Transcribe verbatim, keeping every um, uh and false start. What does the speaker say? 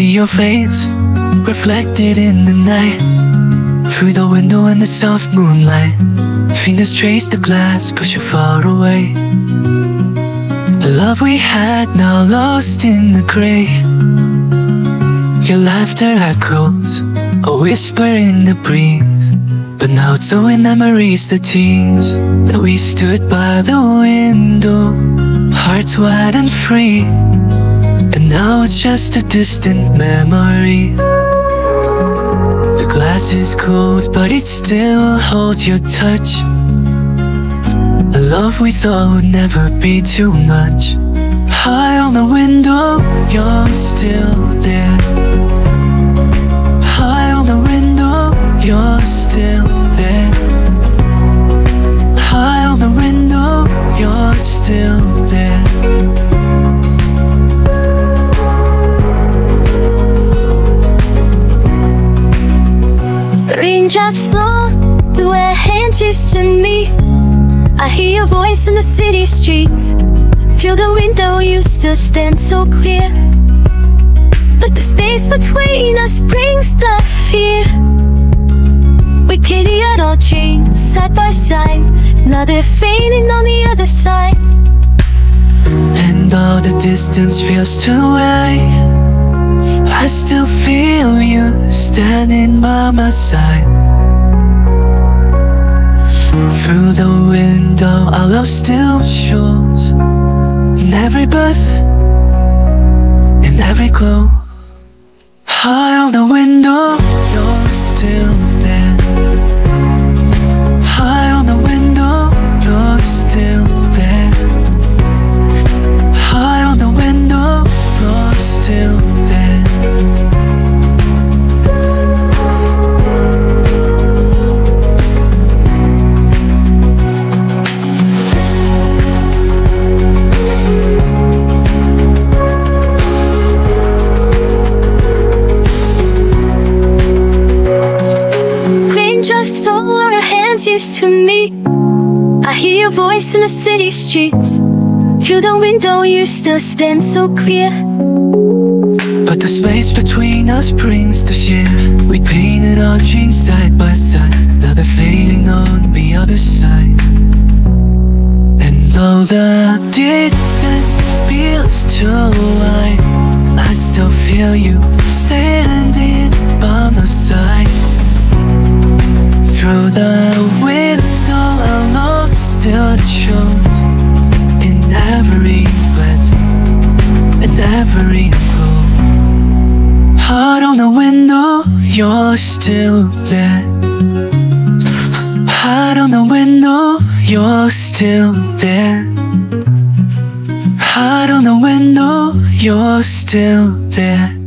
see your face reflected in the night, through the window in the soft moonlight. Fingers trace the glass, push you far away. The love we had now lost in the grave. Your laughter echoes, a whisper in the breeze. But now it's only memories, the teens that we stood by the window, hearts wide and free. And now it's just a distant memory. The glass is cold, but it still holds your touch. A love we thought would never be too much. High on the window, you're still there. High on the window, you're still there. High on the window, you're still there. Raindrops fall through where hands used to meet. I hear your voice in the city streets. Through the window used to stand so clear. But the space between us brings the fear. We pity at our dreams side by side. Now they're fading on the other side. And all the distance feels too wide. I still feel you standing by my side. Through the window, our love still shows in every breath, in every glow. High on the window, you're still there. High on the window, you're still there. High on the window, you're still there. Just fall where our hands used to meet. I hear your voice in the city streets. Through the window you still stand so clear. But the space between us brings the fear. We painted our dreams side by side. Now they're fading on the other side. And though the distance feels too wide, I still feel you standing by my side. Through the window, our love still shows in every breath, in every glow. Heart on the window, you're still there. Heart on the window, you're still there. Heart on the window, you're still there.